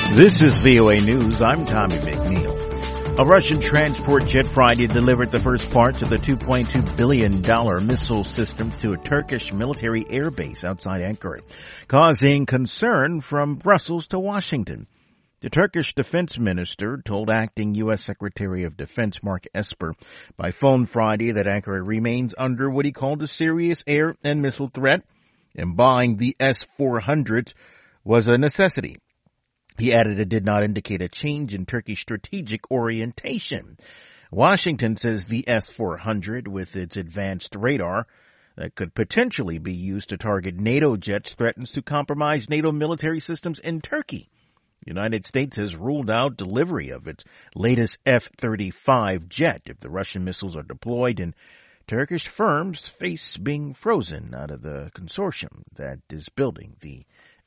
This is VOA News. I'm Tommy McNeil. A Russian transport jet Friday delivered the first parts of the $2.2 billion missile system to a Turkish military airbase outside Ankara, causing concern from Brussels to Washington. The Turkish defense minister told acting U.S. Secretary of Defense Mark Esper by phone Friday that Ankara remains under what he called a serious air and missile threat, and buying the S-400 was a necessity. He added it did not indicate a change in Turkey's strategic orientation. Washington says the S-400, with its advanced radar that could potentially be used to target NATO jets, threatens to compromise NATO military systems in Turkey. The United States has ruled out delivery of its latest F-35 jet if the Russian missiles are deployed, and Turkish firms face being frozen out of the consortium that is building the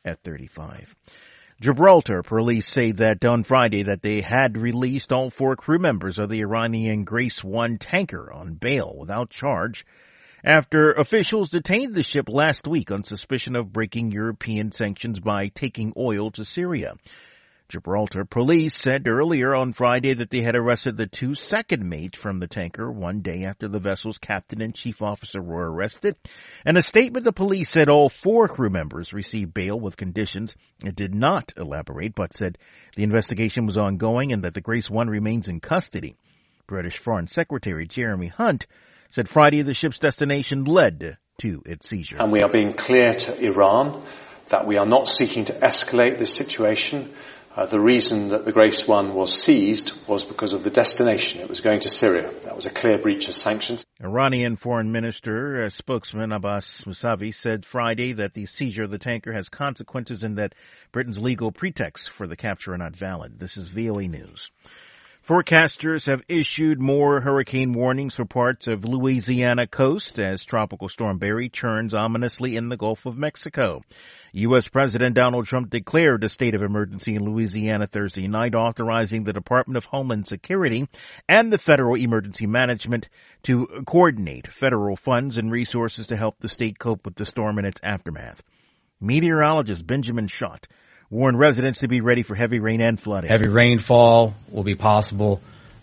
F-35. Gibraltar police say that on Friday that they had released all 4 crew members of the Iranian Grace 1 tanker on bail without charge after officials detained the ship last week on suspicion of breaking European sanctions by taking oil to Syria. Gibraltar police said earlier on Friday that they had arrested the 2 second mates from the tanker 1 day after the vessel's captain and chief officer were arrested. In a statement, the police said all 4 crew members received bail with conditions. It did not elaborate, but said the investigation was ongoing and that the Grace 1 remains in custody. British Foreign Secretary Jeremy Hunt said Friday the ship's destination led to its seizure. And we are being clear to Iran that we are not seeking to escalate this situation. The reason that the Grace 1 was seized was because of the destination. It was going to Syria. That was a clear breach of sanctions. Iranian Foreign Minister spokesman Abbas Mousavi said Friday that the seizure of the tanker has consequences and that Britain's legal pretexts for the capture are not valid. This is VOA News. Forecasters have issued more hurricane warnings for parts of Louisiana coast as Tropical Storm Barry churns ominously in the Gulf of Mexico. U.S. President Donald Trump declared a state of emergency in Louisiana Thursday night, authorizing the Department of Homeland Security and the Federal Emergency Management to coordinate federal funds and resources to help the state cope with the storm and its aftermath. Meteorologist Benjamin Schott warned residents to be ready for heavy rain and flooding. Heavy rainfall will be possible.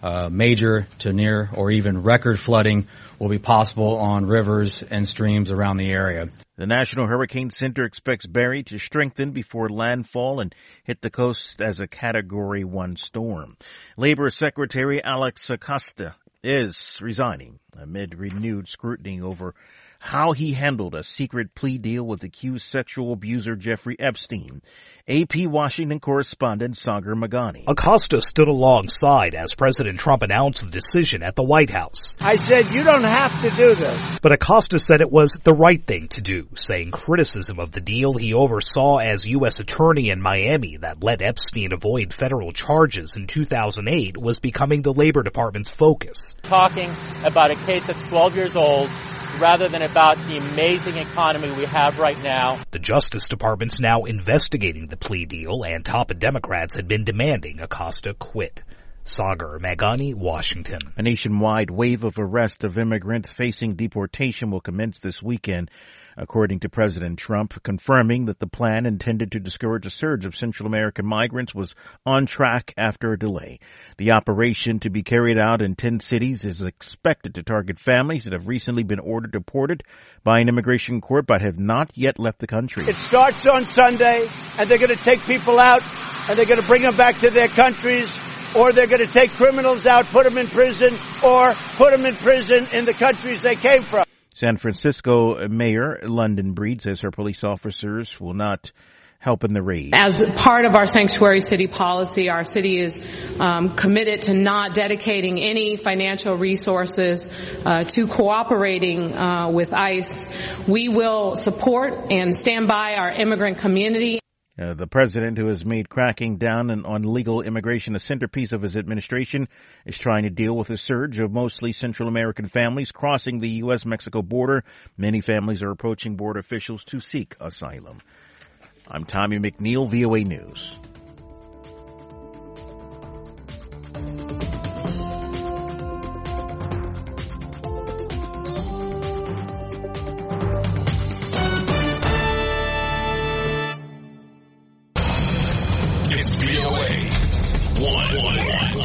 Major to near or even record flooding will be possible on rivers and streams around the area. The National Hurricane Center expects Barry to strengthen before landfall and hit the coast as a Category 1 storm. Labor Secretary Alex Acosta is resigning amid renewed scrutiny over how he handled a secret plea deal with accused sexual abuser Jeffrey Epstein. AP Washington correspondent Sagar Magani. Acosta stood alongside as President Trump announced the decision at the White House. I said, you don't have to do this. But Acosta said it was the right thing to do, saying criticism of the deal he oversaw as U.S. attorney in Miami that let Epstein avoid federal charges in 2008 was becoming the Labor Department's focus. Talking about a case that's 12 years old, rather than about the amazing economy we have right now. The Justice Department's now investigating the plea deal, and top Democrats had been demanding Acosta quit. Sagar Magani, Washington. A nationwide wave of arrest of immigrants facing deportation will commence this weekend, according to President Trump, confirming that the plan intended to discourage a surge of Central American migrants was on track after a delay. The operation, to be carried out in 10 cities, is expected to target families that have recently been ordered deported by an immigration court but have not yet left the country. It starts on Sunday, and they're going to take people out, and they're going to bring them back to their countries, or they're going to take criminals out, put them in prison, or put them in prison in the countries they came from. San Francisco Mayor London Breed says her police officers will not help in the raid. As part of our sanctuary city policy, our city is committed to not dedicating any financial resources to cooperating with ICE. We will support and stand by our immigrant community. The president, who has made cracking down on illegal immigration a centerpiece of his administration, is trying to deal with a surge of mostly Central American families crossing the U.S.-Mexico border. Many families are approaching border officials to seek asylum. I'm Tommy McNeil, VOA News. It's VOA. One.